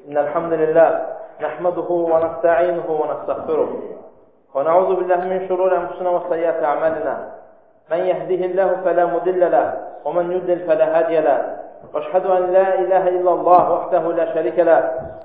إن الحمد لله نحمده ونستعينه ونستغفره ونعوذ بالله من شرور أنفسنا وسيئات أعمالنا من يهده الله فلا مضل له ومن يضلل فلا هادي له وأشهد أن لا إله إلا الله وحده لا شريك له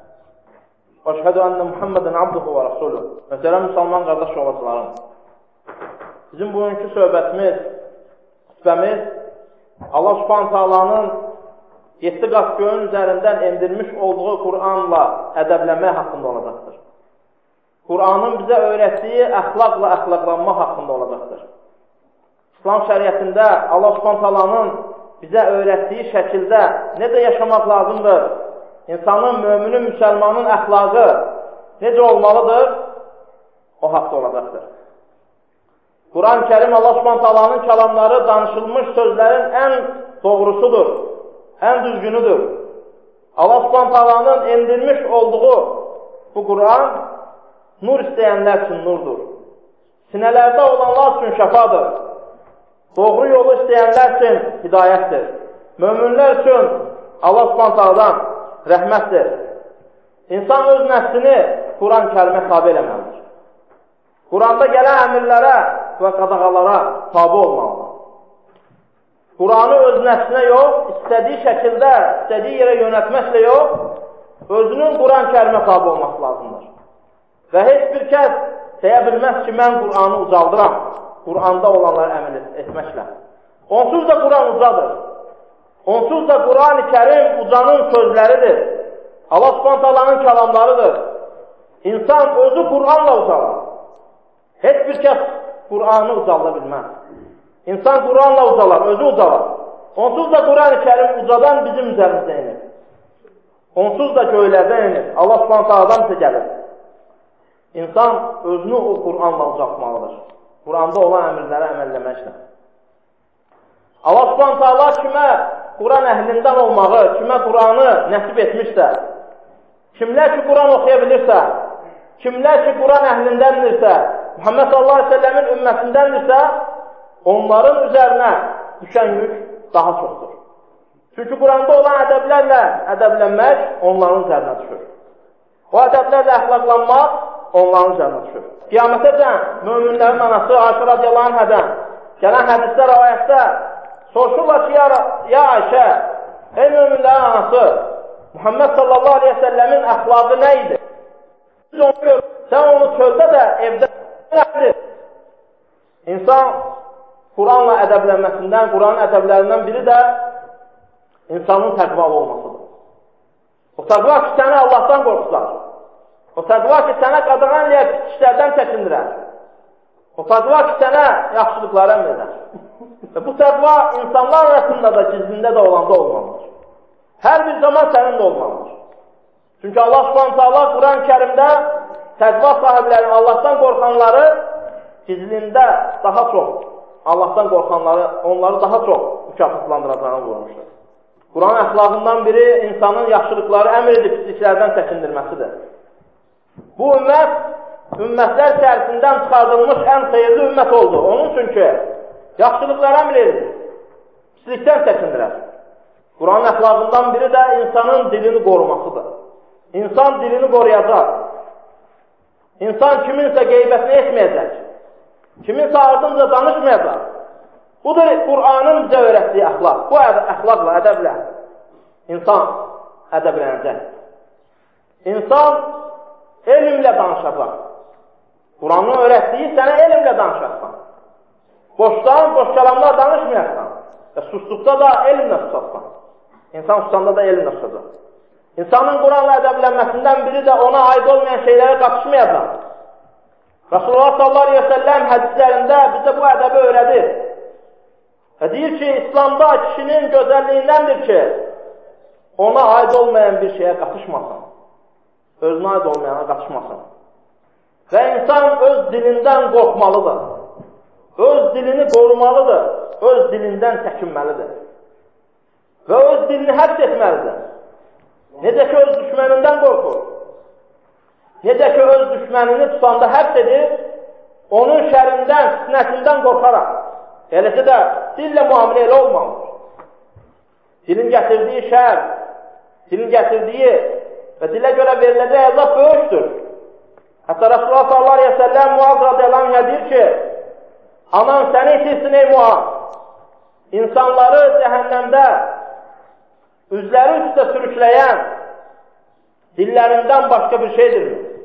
وأشهد أن محمدا عبده ورسوله. Mesela Müslüman qardaş oğuzlarım, bizim bugünkü söhbətimiz, xütbəmiz Allah Subhanahu Taala'nın 7 qat göyün üzərindən endirmiş olduğu Qur'anla ədəblənmək haqqında olacaqdır. Qur'anın bizə öyrətdiyi əxlaqla əxlaqlanmaq haqqında olacaqdır. İslam şəriətində Allah Subhanahu Taala'nın bizə öyrətdiyi şəkildə necə yaşamaq lazımdır? İnsanın, müminin, müsəlmanın əxlaqı necə olmalıdır? O haqda olacaqdır. Quran-ı Kərim Allah Subhanahu Taala'nın kəlamları, danışılmış sözlərin ən doğrusudur, ən düzgünüdür. Allah Subhanahu Taala'nın endirmiş olduğu bu Quran nur istəyənlər üçün nurdur. Sinələrdə olanlar üçün şəfadır. Doğru yolu istəyənlər üçün hidayətdir. Möminlər üçün Allah Subhanahu Taala'dan rəhmətdir. İnsan öz nəfsini Quran-ı Kərimə tabi eləməlidir. Quranda gələn əmirlərə və qadağalara tabi olmalıdır. Quranı öz nəfsinə yox, istədiyi şəkildə, istədiyi yerə yönətməklə yox, özünün Quran-ı Kərimə tabi olması lazımdır. Və heç bir kəs deyə bilməz ki, mən Quranı ucaldıram, Quranda olanları əməl etməklə. Onsuz da Quran ucadır. Onsuz da Quran-ı Kərim ucanın sözləridir. Allah Subhanahu Taala'nın kəlamlarıdır. İnsan özü Quranla ucalar. Heç bir kəs Quranı ucalda bilməz. İnsan Quranla ucalar, özü ucalar. Onsuz da Quran-ı Kərim ucadan bizim üzərimizdə inir. Onsuz da göylərdən inir. Allah Subhanahu Taala'dan bizə gəlir. İnsan özünü o Quranla ucaltmalıdır. Quranda olan əmrlərə əməlləməklə. Allah Subhanahu Taala kimə Quran əhlindən olmağı, kimə Quranı nəsib etmişsə, kimlər ki Quran oxuya bilirsə, kimlər ki Quran əhlindəndirsə, Muhammed sallallahu aleyhi ve sellemin ümmətindəndirsə, onların üzərinə düşən yük daha çoxdur. Çünki Quranda olan ədəblərlə ədəblənmək onların üzərinə düşür. O ədəblərlə əxlaqlanmaq onların üzərinə düşür. Qiyamətəcən möminlərin anası Ayşə radiyallahu anhədən gələn hədisdə, rəvayətdə soruşurlar ki, ya Ayşə, ey möminlərin anası, Muhammed sallallahu aleyhi ve sellemin əxlaqı nə idi? Siz onu görür, sən onu çöldə də, evdə nədir? İnsan Quranla ədəblənməsindən, Quranın ədəblərindən biri də insanın təqvalı olmasıdır. O təqva ki, səni Allahdan qorxuzar. O təqva ki, sənə qadağan eləyər, pis işlərdən çəkindirər. O təqva ki, sənə yaxşılıqları əmr edər. Bu təqva insanlar arasında da, gizlində də olanda olmalıdır. Hər bir zaman sənin də olmalıdır. Çünki Allah Subhanahu Taala Quran-ı Kərimdə təqva sahiblərini, Allahdan qorxanları gizlində daha çox, Allahdan qorxanları, onları daha çox mükafatlandıracağını buyurmuşdur. Quran əxlaqından biri insanın yaxşılıqları əmr edib pisliklərdən çəkindirməsidir. Bu ümmət, ümmətlər içərisindən çıxardılmış ən xeyirli ümmət oldu. Onun üçün ki, yaxşılıqlara əmr edir, pislikdən çəkindirər. Quranın əxlaqından biri də insanın dilini qorumasıdır. İnsan dilini qoruyacaq. İnsan kiminsə qeybətini etməyəcək. Kiminsə ardınca danışmayacaq. Budur Qur'anın bizə öyrətdiyi əxlaq. Bu əxlaqla, ədəblə insan ədəblənəcək. İnsan elmlə danışacaq. Qur'anın öyrətdiyi sənə elmlə danışacaq. Boşdan, boş kəlamlar danışmayacaq. Və susduqda da elmlə susacaq. İnsan susanda da elmlə susacaq. İnsanın Quranla ədəblənməsindən biri də ona aid olmayan şeylərə qatışmayacaq. Rasulullah sallallahu aleyhi ve sellem hədislərində bizə bu ədəbi öyrədir. Və deyir ki, İslamda kişinin gözəlliyindəndir ki, ona aid olmayan bir şeyə qatışmasın. Özünə aid olmayana qatışmasın. Və insan öz dilindən qorxmalıdır. Öz dilini qorumalıdır. Öz dilindən çəkinməlidir. Və öz dilini həbs etməlidir. Necə ki, öz düşmənindən qorxur. Necə ki, öz düşmənini tutanda həbs edir, onun şərindən, fitnəsindən qorxaraq. Eləcə də dillə müamilə elə olmalıdır. Dilin gətirdiyi şər, dilin gətirdiyi Və dilə görə veriləcək əzab böyükdür. Hətta Rasulullah sallallahu aleyhi ve sellem Muaz radiyallahu anhə deyir ki, anan səni itirsin ey Muaz, insanları cəhənnəmdə üzləri üstə sürükləyən dillərindən başqa bir şeydir.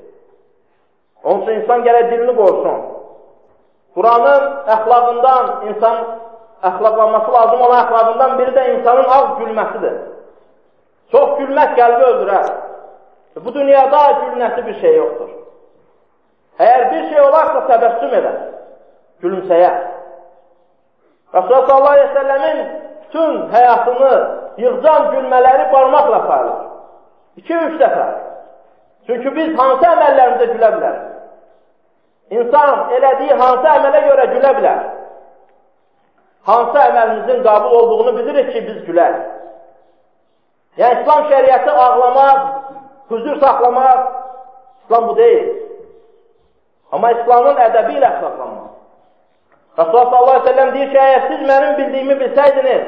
Onun üçün insan gərək dilini qorusun. Quranın əxlaqından, insan əxlaqlanması lazım olan əxlaqından biri də insanın az gülməsidir. Çox gülmək qəlbi öldürər. Bu dünyada gülməsi bir şey yoxdur. Əgər bir şey olarsa təbəssüm edər, gülümsəyər. Rasulullah sallallahu aleyhi ve sellemin bütün həyatını yığcam gülmələri barmaqla sayılır. 2-3 dəfə. Çünki biz hansı əməllərimizə gülə bilərik? İnsan elədiyi hansı əmələ görə gülə bilər? Hansı əməlimizin qabul olduğunu bilirik ki, biz gülər. Yəni, İslam şəriəti ağlamaq, huzur saxlamaq, İslam bu deyil. Amma İslamın ədəbi ilə əxlaqlanmaq. Rasulullah sallallahu aleyhi ve sellem deyir ki, əgər siz mənim bildiyimi bilsəydiniz,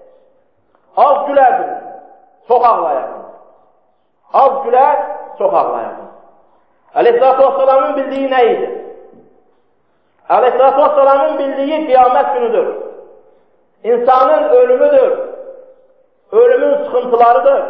az gülərdiniz, çox ağlayardınız. Az gülər, çox ağlayardınız. Aleyhisselatü Vesselam'ın bildiyi nə idi? Aleyhisselatü Vesselam'ın bildiyi qiyamət günüdür. İnsanın ölümüdür. Ölümün sıxıntılarıdır.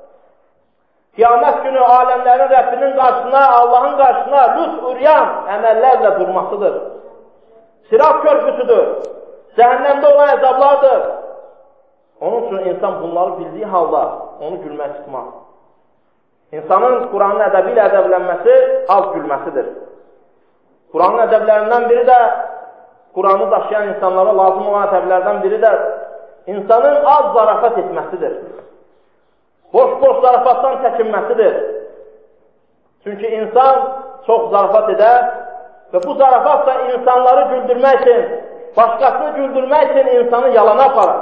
Qiyamət günü aləmlərin Rəbbinin qarşısına, Allahın qarşısına lüt üryan əməllərlə durmasıdır. Sirat körpüsüdür. Cəhənnəmdə olan əzablardır. Onun üçün insan bunları bildiyi halda onu gülmək çıxmaz. İnsanın Quranın ədəbi ilə ədəblənməsi az gülməsidir. Quranın ədəblərindən biri də, Quranı daşıyan insanlara lazım olan ədəblərdən biri də insanın az zarafat etməsidir. Boş-boş zarafatdan çəkinməsidir. Çünki insan çox zarafat edər və bu zarafat da insanları güldürmək üçün, başqasını güldürmək üçün insanı yalana aparar.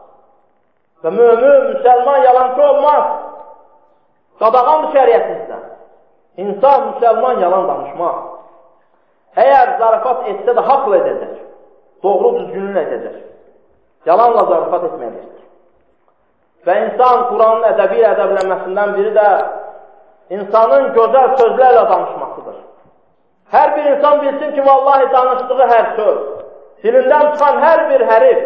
Və mümin, müsəlman yalancı olmaz. Qadağandır şəriətimizdə. İnsan, müsəlman yalan danışmaz. Əgər zarafat etsə də haqla edəcək. Doğru düzgününü edəcək. Yalanla zarafat etməyəcəkdir. Və insan Quranın ədəbi ilə ədəblənməsindən biri də insanın gözəl sözlərlə danışmasıdır. Hər bir insan bilsin ki, vallahi danışdığı hər söz, dilindən çıxan hər bir hərif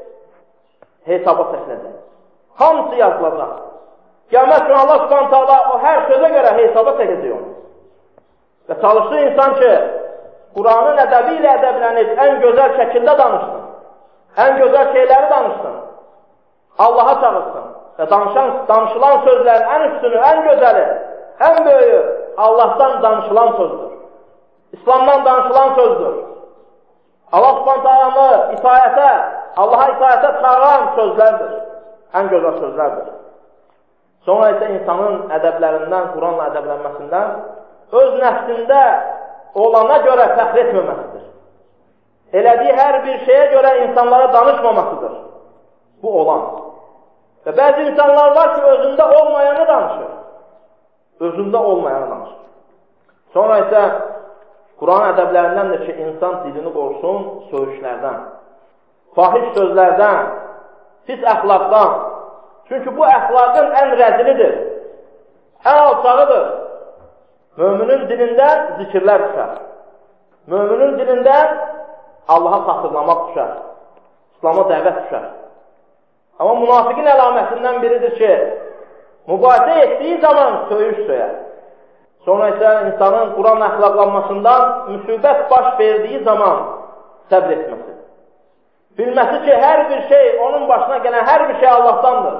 hesaba çəkiləcək. Hamısı yazılacaq. Qiyamət günü Allah subhanahu ta'ala o hər sözə görə hesaba çəkəcək onu. Və çalışır insan ki, Quranın ədəbi ilə ədəblənib ən gözəl şəkildə danışsın. Ən gözəl şeyləri danışsın. Allaha çağırsın. Və danışılan sözlərin ən üstünü, ən gözəli, ən böyüyü Allahdan danışılan sözdür. İslamdan danışılan sözdür. Allah subhanahu ta'alanı itayətə, Allaha itayətə çağıran sözlərdir. Ən gözəl sözlərdir. Sonra isə insanın ədəblərindən, Quranla ədəblənməsindən öz nəfsində olana görə fəxr etməməsidir. Elədiyi hər bir şeyə görə insanlara danışmamasıdır. Bu olan. Və bəzi insanlar var ki, özündə olmayanı danışır. Özündə olmayanı danışır. Sonra isə Quran ədəblərindəndir ki, insan dilini qorusun söyüşlərdən, fahiş sözlərdən, pis əxlaqdan. Çünki bu əxlaqın ən rəzilidir, ən alçağıdır. Müminin dilindən zikirlər düşər. Müminin dilindən Allaha xatırlamaq düşər. İslama dəvət düşər. Amma münafiqin əlamətindən biridir ki, mübahisə etdiyi zaman söyüş söyər. Sonra isə insanın Quran əxlaqlanmasından müsibət baş verdiyi zaman səbr etməsi. Bilməsi ki, hər bir şey, onun başına gələn hər bir şey Allahdandır.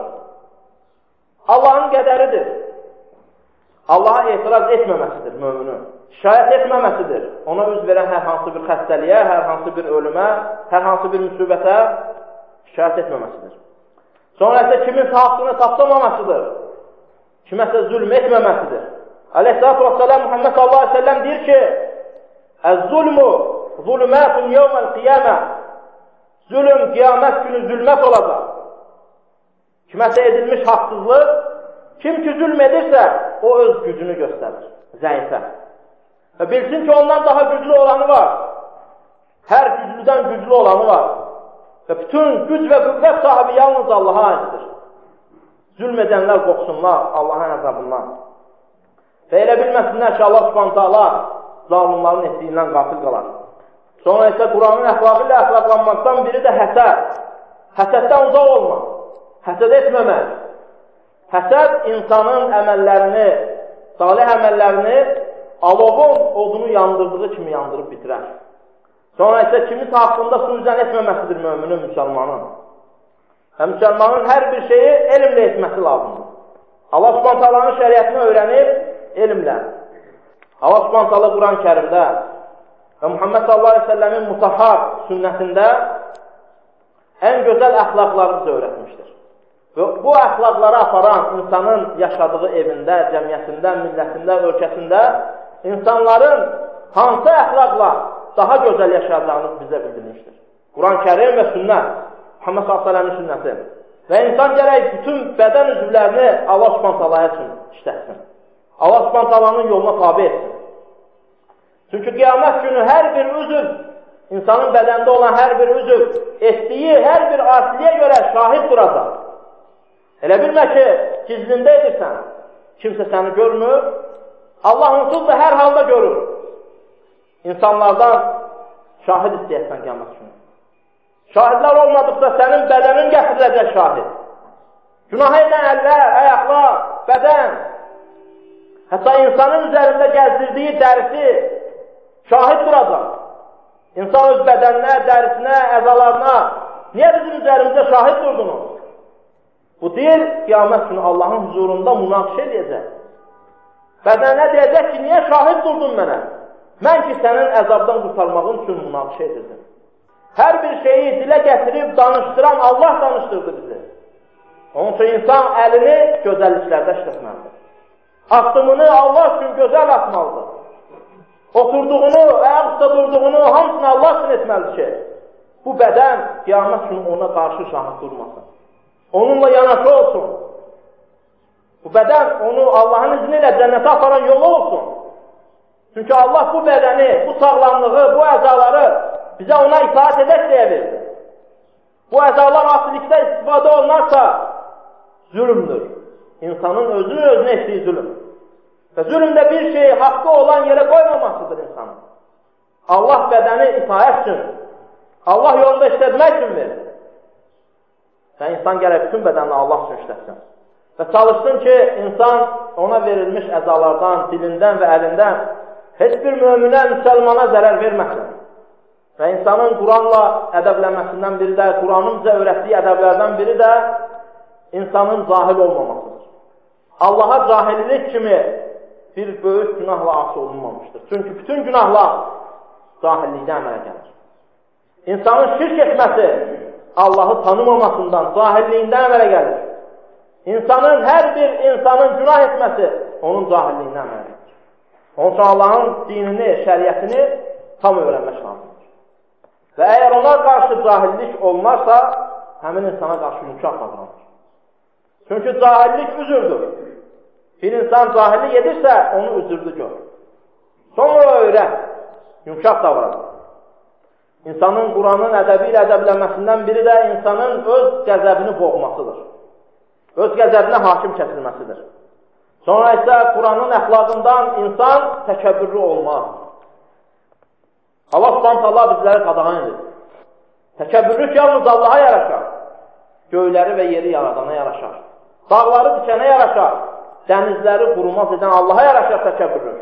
Allahın qədəridir. Allaha etiraz etməməsidir müminin. Şikayət etməməsidir. Ona üz verən hər hansı bir xəstəliyə, hər hansı bir ölümə, hər hansı bir müsibətə şikayət etməməsidir. Sonra isə kiminsə haqqını tapdamamasıdır. Kiməsə zülm etməməsidir. Aleyhissalatu vesselam Muhammed sallallahu aleyhi ve sellem deyir ki, "Ez-zulmu zulümatun yevmel qiyamah." Zülm qiyamət günü zülmət olacaq. Kiməsə edilmiş haqsızlıq, kim ki zülm edirsə, o öz gücünü göstərir, zəifə. Və bilsin ki, ondan daha güclü olanı var. Hər güclüdən güclü olanı var. Və bütün güc və qüvvət sahibi yalnız Allaha aiddir. Zülm edənlər qorxsunlar Allahın əzabından. Və elə bilməsinlər ki, Allah Subhanahu taala zalimlərin etdiyindən qafil qalar. Sonra isə Quranın əxlaqı ilə əxlaqlanmaqdan biri də həsəd. Həsəddən uzaq olmaq, həsəd etməmək. Həsəd insanın əməllərini, salih əməllərini alovun odunu yandırdığı kimi yandırıb bitirər. Sonra isə kiminsə haqqında suizən etməməsidir möminin, müsəlmanın. Və müsəlmanın hər bir şeyi elmlə etməsi lazımdır. Allah Subhanahu taalanın şəriətini öyrənib elmlə. Allah Subhanahu taala Quran-ı Kərimdə və Muhammed sallallahu əleyhi və səlləmin mutahhar sünnətində ən gözəl əxlaqları bizə öyrətmişdir. Və bu əxlaqları aparan insanın yaşadığı evində, cəmiyyətində, millətində, ölkəsində insanların hansı əxlaqla daha gözəl yaşayacağını bizə bildirmişdir. Quran-ı Kərim və sünnət, Muhammed sallallahu əleyhi və səlləmin sünnəti. Və insan gərək bütün bədən üzvlərini Allah Subhanahu taalaya üçün işlətsin. Allah Subhanahu taalanın yoluna tabe etsin. Çünki qiyamət günü hər bir üzv, insanın bədəndə olan hər bir üzv etdiyi hər bir asiliyə görə şahid duracaq. Elə bilmə ki, gizlində edirsən, kimsə səni görmür, Allah onsuz da hər halda görür. İnsanlardan şahid istəyəsən qiyamət günü. Şahidlər olmadıqsa sənin bədənin gətiriləcək şahid. Günah edən əllər, ayaqlar, bədən, hətta insanın üzərində gəzdirdiyi dərisi şahid duracaq. İnsan öz bədəninə, dərisinə, əzalarına niyə bizim üzərimizdə şahid durdunuz? Bu dil qiyamət günü Allahın huzurunda münaqişə edəcək. Bədənə deyəcək ki, niyə şahid durdun mənə? Mən ki, sənin əzabdan qurtarmağın üçün münaqişə edirdim. Hər bir şeyi dilə gətirib danışdıran Allah danışdırdı bizi. Onun üçün insan əlini gözəlliklərdə işlətməlidir. Addımını Allah üçün gözəl atmalıdır. Oturduğunu, ayaq üstə durduğunu hamısını Allah üçün etməlidir ki, bu bədən qiyamət günü ona qarşı şahid durmasın. Onunla yanaşı olsun. Bu bədən onu Allahın izni ilə cənnətə aparan yolu olsun. Çünki Allah bu bədəni, bu sağlamlığı, bu əzaları bizə ona itaat edək deyə verdi. Bu əzalar asilikdə istifadə olunarsa zülümdür. İnsanın özünün özünə etdiyi zülüm. Və zülümdə bir şeyi haqqı olan yerə qoymamasıdır insanın. Allah bədəni itaət üçün, Allah yolunda işlətmək üçün verir. Və insan gərək bütün bədənini Allah üçün işlətsin. Və çalışsın ki, insan ona verilmiş əzalardan, dilindən və əlindən heç bir möminə, müsəlmana zərər verməsin. Və insanın Quranla ədəblənməsindən biri də, Quranın bizə öyrətdiyi ədəblərdən biri də insanın cahil olmamasıdır. Allaha cahillik kimi bir böyük günahla asi olunmamışdır. Çünki bütün günahlar cahillikdən əmələ gəlir. İnsanın şirk etməsi Allahı tanımamasından, cahilliyindən əmələ gəlir. İnsanın, hər bir insanın günah etməsi onun cahilliyindən əmələ gəlir. Onun üçün Allahın dinini, şəriətini tam öyrənmək lazımdır. Və əgər ona qarşı cahillik olmazsa, həmin insana qarşı yumşaq davranır. Çünki cahillik üzürdür. Bir insan cahillik edirsə, onu üzürdü gör. Sonra öyrət, yumşaq davranır. İnsanın Quranın ədəbi ilə ədəblənməsindən biri də insanın öz qəzəbini boğmasıdır. Öz qəzəbinə hakim kəsilməsidir. Sonra isə Quranın əxlaqından insan təkəbbürlü olmaz. Allah Subhanahu taala bizləri qadağan edir. Təkəbbürlük yalnız Allaha yaraşar. Göyləri və yeri yaradana yaraşar. Dağları dikənə yaraşar. Dənizləri qurumaz edən Allaha yaraşar təkəbbürlük.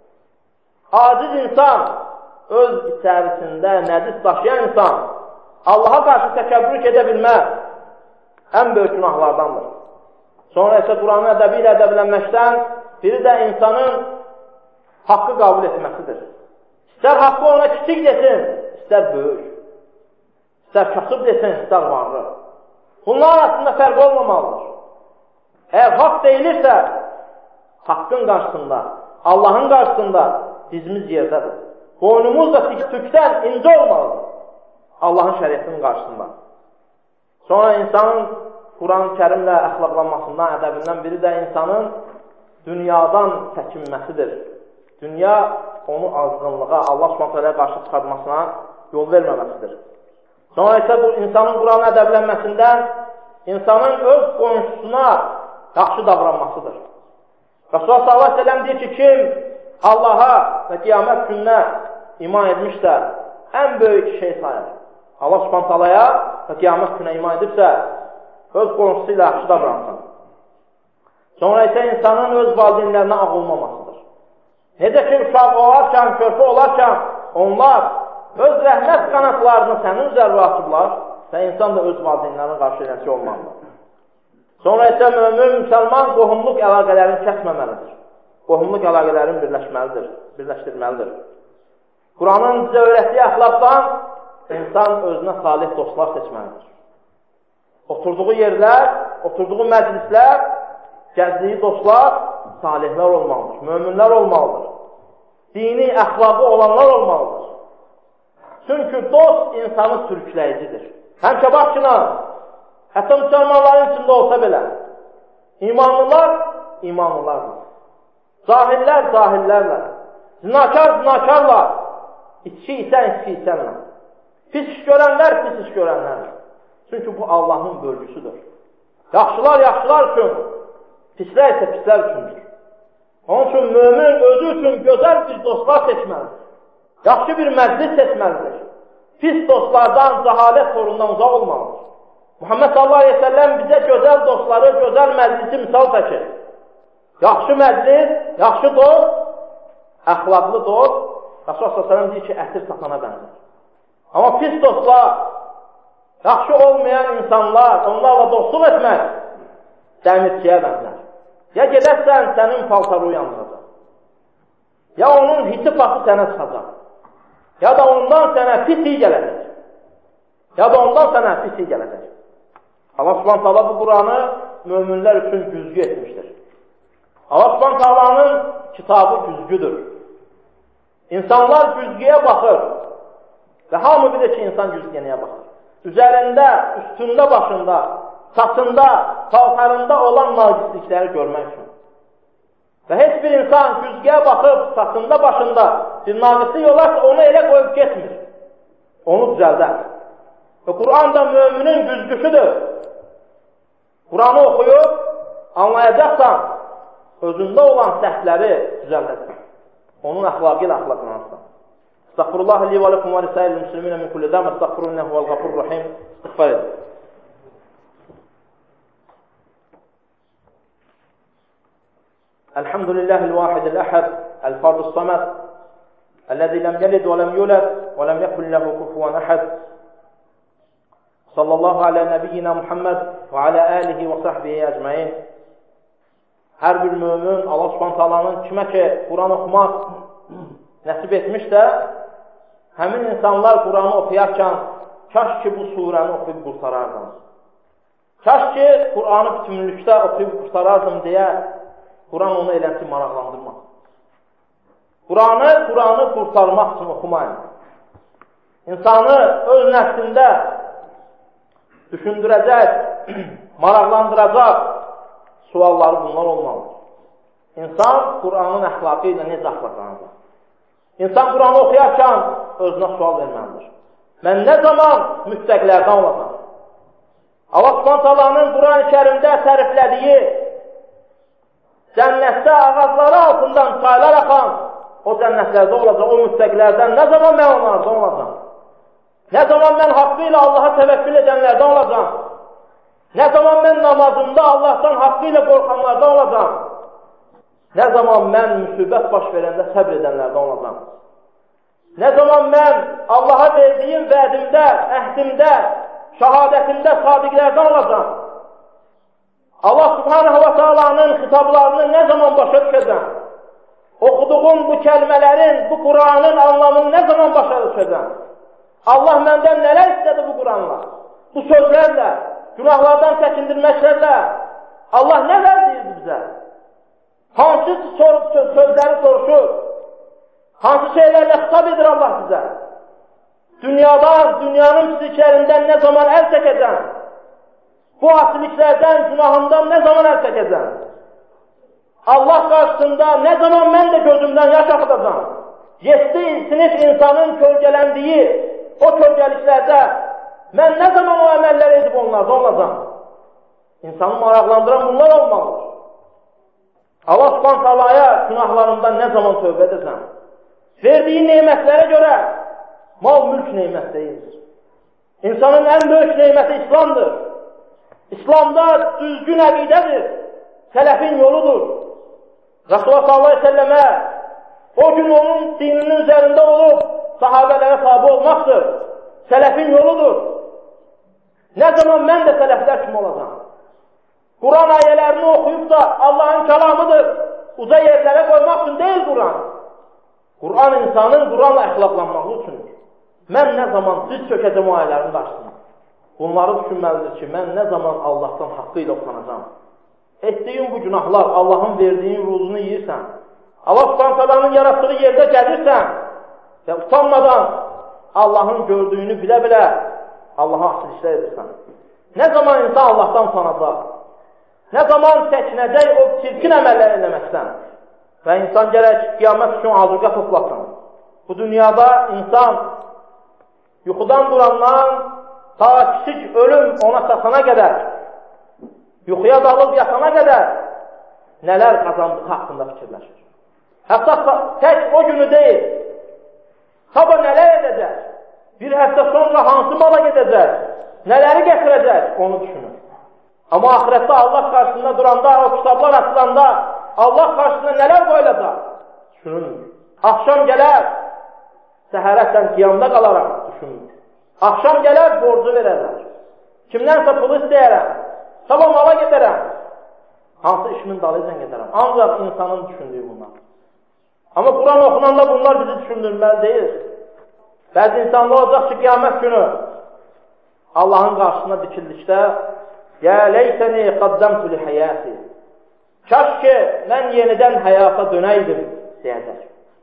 Aciz insan, öz içərisində nədis daşıyan insan Allaha qarşı təkəbbürlük edə bilməz. Ən böyük günahlardandır. Sonra isə Quranın ədəbi ilə ədəblənməkdən biri də insanın haqqı qəbul etməsidir. İstər haqqı ona kiçik desin, istər böyük. İstər kasıb desin, istər varlı. Bunların arasında fərq olmamalıdır. Əgər haqq deyilirsə, haqqın qarşısında, Allahın qarşısında dizimiz yerdədir. Boynumuz da tükdən incə olmalıdır. Allahın şəriətinin qarşısında. Sonra insanın Quran-ı Kərimlə əxlaqlanmasından, ədəbindən biri də insanın dünyadan çəkinməsidir. Dünya onu azğınlığa, Allah Subhanahu qarşı çıxartmasına yol verməməsidir. Sonra isə bu insanın Quran ədəblənməsindən insanın öz qonşusuna yaxşı davranmasıdır. Rasulullah sallallahu aleyhi ve sellem deyir ki, kim Allaha və qiyamət gününə iman etmişsə, ən böyük şey sayır. Allah subhanahu taalaya və qiyamət gününə iman edibsə, öz qonşusu ilə yaxşıda bıraxsın. Sonra isə insanın öz valideynlərinə ağ olmamasıdır. Necə ki, uşaq olarkən, körpü olarkən, onlar öz rəhmət qanatlarını sənin üzərə açıblar, sən insan da öz valideynlərini qarşı eləsi olmalıdır. Sonra isə mömin, müsəlman qohumluq əlaqələrini kəsməməlidir. Qohumluq əlaqələrini birləşdirməlidir. Quranın bizə öyrətdiyi əxlaqdan insan özünə salih dostlar seçməlidir. Oturduğu yerlər, oturduğu məclislər, gəzdiyi dostlar salihlər olmalıdır, möminlər olmalıdır. Dini, əxlaqı olanlar olmalıdır. Çünki dost insanı sürükləyicidir. Həmçə başına, hətta müsəlmanların içində olsa belə, imanlılar, imanlılardır. Cahillər, cahillərlə, zinakar, zinakarlar, içki içənlə, pis iş görənlər, pis iş görənlərlə. Çünki bu Allahın bölgüsüdür. Yaxşılar, yaxşılar üçün, pislər isə pislər üçündür. Onun üçün mömin özü üçün gözəl bir dostlar seçməlidir. Yaxşı bir məclis seçməlidir. Pis dostlardan, cəhalət sorundan uzaq olmalıdır. Muhammed sallallahu aleyhi ve sellem bizə gözəl dostları, gözəl məclisi misal çəkir. Yaxşı məclis, yaxşı dost, əxlaqlı dost, Rasulullah sallallahu aleyhi ve sellem deyir ki, əsir satana bənzər. Amma pis dostlar, yaxşı olmayan insanlar, onlarla dostluq etmək, dəmirçiyə bənzər. Ya gedərsən, sənin paltarı uyandıracaq. Ya onun hisi pası sənə çıxacaq. Ya da ondan sənə pis iyi gələcək. Allah subhanahu taala bu Quranı möminlər üçün güzgü etmişdir. Allah subhanahu taalanın kitabı güzgüdür. İnsanlar güzgüyə baxır. Və hamı bilir ki, insan güzgüyə baxır. Üzərində, üstündə, başında, saçında, paltarında olan nacizlikləri görmək üçün. Və heç bir insan güzgüyə baxıb, saçında, başında bir nacizlik olarsa onu elə qoyub getmir. Onu düzəldər. Və Quran da müminin güzgüsüdür. Quranı oxuyub, anlayacaqsan, özündə olan səhvləri düzəldərsən. Onun əxlaqı ilə əxlaqlanarsan. Estağfurullah li və lekum və lisa'il muslimin min kulli zam, estağfirun innehu vel gafurur rahim. İstiğfar edin. Elhamdülillahil vahidil ahad, el-fardus samad, ellezî lem yelid ve lem yulad ve lem yekun lehu kufuven ahad. Sallallahu ala nebiyyina Muhammed və ala alihi və sahbihi ecmaîn. Hər bir mömin Allah Subhanahu taalanın kimə ki Quran oxumaq nəsib etmişsə, həmin insanlar Quranı oxuyarkən kaş ki bu surəni oxuyub qurtarardım. Kaş ki Quranı bütünlükdə oxuyub qurtarardım deyə Quran onu eləsi maraqlandırmaz. Quranı qurtarmaq üçün oxumayın. İnsanı öz nəfsində düşündürəcək, maraqlandıracaq sualları bunlar olmalıdır. İnsan Quranın əxlaqı ilə necə əxlaqlanacaq? İnsan Quranı oxuyarkən özünə sual verməlidir. Mən nə zaman müttəqilərdən olacaq? Allah Subhanahu taalanın Quran-ı Kərimdə təriflədiyi cənnətdə ağacları altından çaylar axan o cənnətlərdə olacaq, o müttəqilərdən nə zaman mən onlardan olacaq? Nə zaman mən haqqı ilə Allaha təvəkkül edənlərdən olacaq? Nə zaman mən namazımda Allahdan haqqı ilə qorxanlardan olacaq? Nə zaman mən müsibət baş verəndə səbr edənlərdən olacaq? Nə zaman mən Allaha verdiyim vədimdə, əhdimdə, şəhadətimdə sadiqlərdən olacaq? Allah Subhanahu wa Taala'nın xitablarını nə zaman başa düşəcəm? Oxuduğum bu kəlmələrin, bu Quranın anlamını nə zaman başa düşəcəm? Allah məndən nələr istədi bu Quranla? Bu sözlərlə, günahlardan çəkindirməklərlə Allah nə verdirdi bizə? Hansı sözləri soruşur? Hansı şeylərlə xitab edir Allah bizə? Dünyanın pisliklərindən nə zaman əl çəkəcəm? Bu asiliklərdən, günahından nə zaman əl çəkəcəm? Allah qarşısında nə zaman mən də gözümdən yaş axıdacam? 7 sinif insanın kölgələndiyi o kölgəliklərdə mən nə zaman o əməlləri edib onlardan olacam? İnsanı maraqlandıran bunlar olmalıdır. Allah Subhanahu taalaya günahlarından nə zaman tövbə edəsən? Verdiyi nemətlərə görə mal, mülk nemət deyildir. İnsanın ən böyük neməti İslamdır. İslamda düzgün əqidədir. Sələfin yoludur. Resulullah sallallahu aleyhi ve selleme o gün onun dininin üzərində olub sahabələrə tabi olmaqdır. Sələfin yoludur. Nə zaman mən də sələflər kimi olacağım? Quran ayələrini oxuyub da Allahın kəlamıdır. Uca yerlərə qoymaq üçün deyil Quran. Quran insanın Quranla əxlaqlanması üçündür. Mən nə zaman düz çökəcəm o ayələrin qarşısına? Bunları düşünməlidir ki, mən nə zaman Allahdan haqqı ilə utanacam? Etdiyin bu günahlar, Allahın verdiyin ruzunu yiyirsən, Allah Subhanahu taalanın yaratdığı yerdə gəlirsən və utanmadan Allahın gördüyünü bilə-bilə Allaha asiliklər edirsən. Nə zaman insan Allahdan utanacaq? Nə zaman çəkinəcək o çirkin əməllər eləməkdən? Və insan gərək qiyamət üçün hazırqa toplasın. Bu dünyada insan yuxudan durandan ta kiçik ölüm ona çatana qədər, yuxuya dalıb yatana qədər nələr qazandığı haqqında fikirləşir. Hətta tək o günü deyil, sabah nələr edəcək, bir həftə sonra hansı mala gedəcək, nələri gətirəcək, onu düşünür. Amma ahirətdə Allah qarşısında duranda, o kitablar açılanda, Allah qarşısında nələr qoyulacaq, düşünür. Axşam gələr, səhərəkdən qiyamda qalaraq düşünür. Axşam gələr, borcu verərlər. Kimdənsə pulu istəyərəm, sabah mala gedərəm, hansı işimin dalıyla gedərəm. Ancaq insanın düşündüyü bunlar. Amma Quran oxunanda bunlar bizi düşündürməli deyil. Bəzi insanlar olacaq ki, qiyamət günü Allahın qarşısına dikildikdə "Ya leytəni qaddamtu li hayati." Kaş ki, mən yenidən həyata dönəydim deyəcək.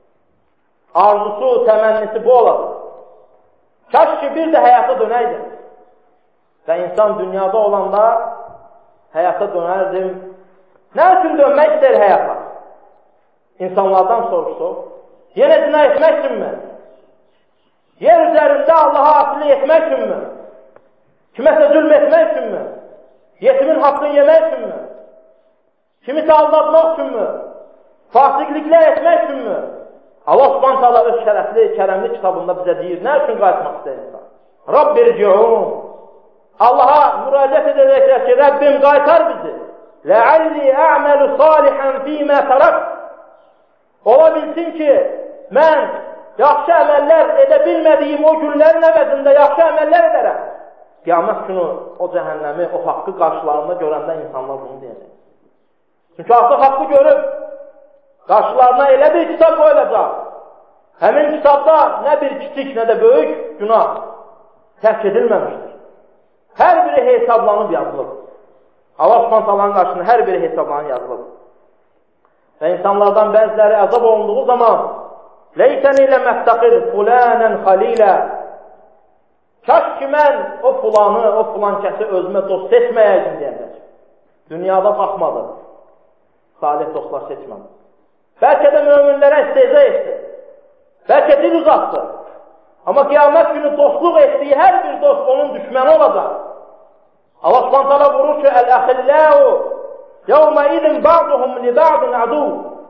Arzusu, təmənnisi bu olacaq. Kaş ki, bir də həyata dönəydim. Və insan dünyada olanda həyata dönərdim. Nə üçün dönmək istəyir həyata? İnsanlardan soruşduq. Yenə zina etmək üçünmü? Yer üzərində Allaha asilik etmək üçünmü? Kiməsə zülm etmək üçünmü? Yetimin haqqını yemək üçünmü? Kimisə aldatmaq üçünmü? Fasiqliklər etmək üçünmü? Allah Subhanahu taala öz şərəfli, kərəmli kitabında bizə deyir, nə üçün qayıtmaq istəyir insan? Rabbirci'un. Allaha müraciət edəcəklər ki, Rəbbim qaytar bizi. Ləalli a'malu salihan fīmə tərək. Ola bilsin ki, mən yaxşı əməllər edə bilmədiyim o günlərin əvəzində yaxşı əməllər edərəm. Qiyamət günü o cəhənnəmi, o haqqı qarşılarında görəndə insanlar bunu deyəcək. Çünki artıq haqqı görüb, qarşılarına elə bir kitab qoyulacaq. Həmin kitabda nə bir kiçik, nə də böyük günah tərk edilməmişdir. Hər biri hesablanıb yazılıb. Allah Subhanahu taalanın qarşısında hər biri hesablanıb yazılıb. Və insanlardan bəziləri əzab olunduğu zaman "Leytəni ilə məftəqir fulanən xalilə." Kaş ki, mən o fulanı, o fulankəsi özümə dost seçməyəydim deyəcək. Dünyada baxmadı. Salih dostlar seçmədi. Bəlkə də möminlərə istehza etdi. Bəlkə dil uzattı. Amma qiyamət günü dostluq etdiyi hər bir dost onun düşməni olacaq. Allah Subhanahu taala buyurur ki: "El-əxilləu yevmə idin ba'duhum li ba'din adu."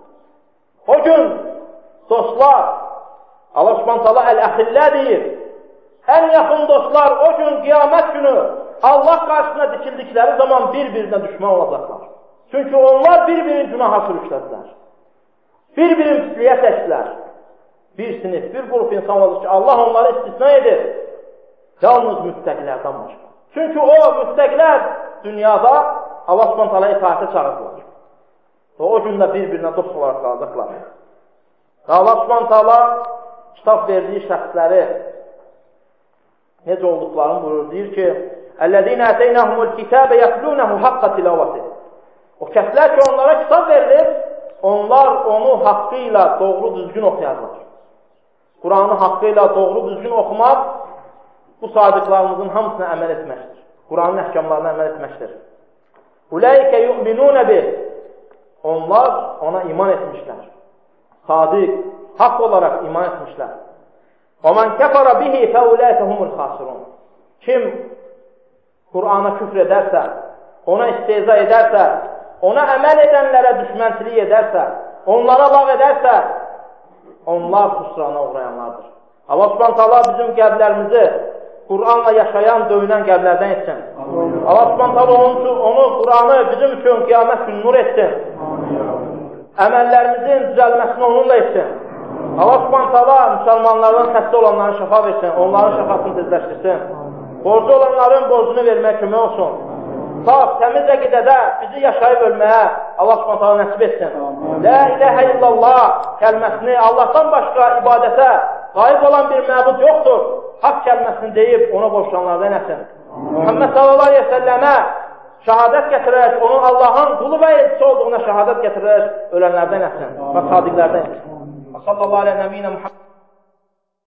O gün dostlar, Allah Subhanahu taala el-əxillə deyir. Ən yaxın dostlar o gün qiyamət günü Allah qarşısına dikildikləri zaman bir-birinə düşmən olacaqlar. Çünki onlar bir-birini günaha sürüklədilər. Bir-birini pisliyə çəkdilər. Bir sinif, bir qrup insan olacaq ki, Allah onları istisna edir. Yalnız müttəqilərdən başqa. Çünki o müttəqilər dünyada Allah Subhanahu taala itaətə çağırdılar. Və o gündə bir-birinə dost olaraq qalacaqlar. Və Allah Subhanahu taala kitab verdiyi şəxsləri necə olduqlarını buyurur. Deyir ki: "Ellezîne ətəynəhumul kitâbe yətlûnehu haqqa tilavəti." O kəslər ki, onlara kitab verilir, onlar onu haqqı ilə doğru düzgün oxuyarlar. Quranı haqqı ilə doğru düzgün oxumaq bu sadıqlarımızın hamısına əməl etməkdir. Quranın əhkamlarına əməl etməkdir. Ulaikə yu'minûne bih. Onlar ona iman etmişlər. Sadiq, haqq olaraq iman etmişlər. وَمَنْ كَفَرَ بِهِ فَاُولَٰئِكَ هُمُ الْخَاسِرُونَ. Kim Qur'ana küfr edərsə, ona istehza edərsə, ona əməl edənlərə düşmənçilik edərsə, onlara lağ edərsə, onlar xüsrana uğrayanlardır. Allah Subhanahu taala bizim qəlblərimizi Qur'anla yaşayan, döyünən qəlblərdən etsin. Allah Subhanahu taala onu Qur'anı bizim üçün qiyamət günü nur etsin. Əməllərimizin düzəlməsini onunla etsin. Allah Subhanahu taala müsəlmanlardan xəstə olanların şəfa versin, onların şəfasını tezləşdirsin. Borcu olanların borcunu verməyə kömək olsun. Sağ, təmiz əqidədə bizi yaşayıb ölməyə Allah Subhanahu taala nəsib etsin. La ilahə illallah kəlməsini Allahdan başqa ibadətə layiq olan bir məbud yoxdur. Haqq kəlməsini deyib ona qoşulanlardan etsin. Muhammed sallallahu aleyhi ve sellemə şəhadət gətirərək, onun Allahın qulu və elçisi olduğuna şəhadət gətirərək ölənlərdən etsin və sadiqlərdən etsin. Sallallahu aleyhi ve sellem